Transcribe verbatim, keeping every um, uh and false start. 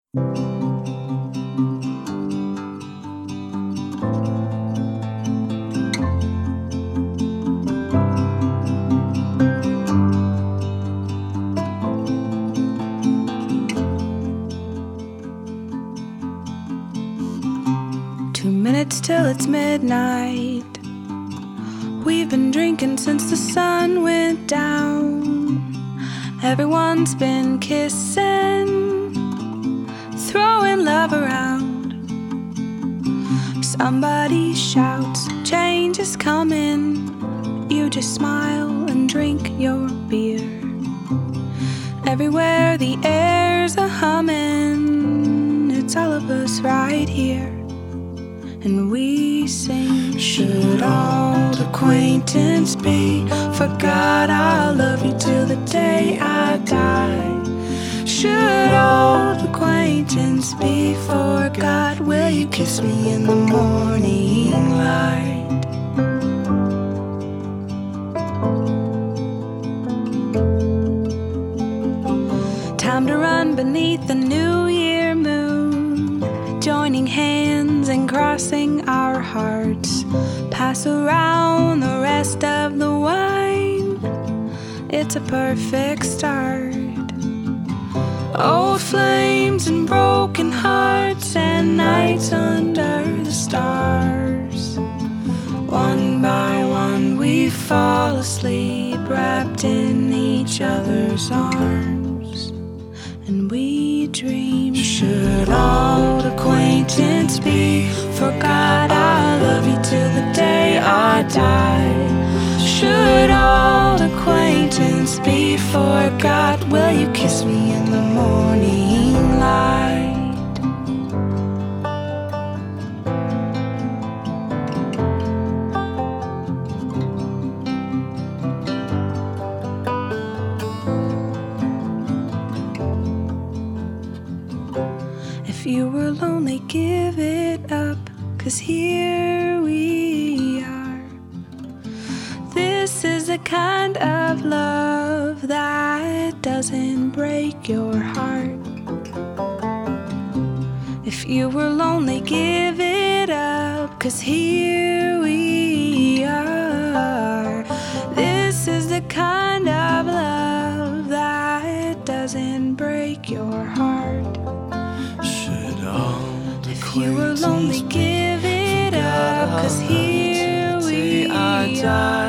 Two minutes till it's midnight. We've been drinking since the sun went down. Everyone's been kissing, throwing love around. Somebody shouts, change is coming. You just smile and drink your beer. Everywhere the air's a humming. It's all of us right here. And we sing, should old acquaintance be forgot? I'll love you till the day I die. Should old acquaintance be forgot? Will you kiss me in the morning light? Time to run beneath the New Year moon, joining hands and crossing our hearts. Pass around the rest of the wine. It's a perfect start. Old flames and broken hearts and nights under the stars. One by one we fall asleep, wrapped in each other's arms. And we dream, should old acquaintance be forgot? I'll love you till the day I die. Should old acquaintance be forgot? Will you kiss me in the morning light? If you were lonely, give it up, 'cause here we are. This is the kind of love that doesn't break your heart. If you were lonely, give it up, 'cause here we are. This is the kind of love that doesn't break your heart. If you were lonely, give it up, 'cause here we are.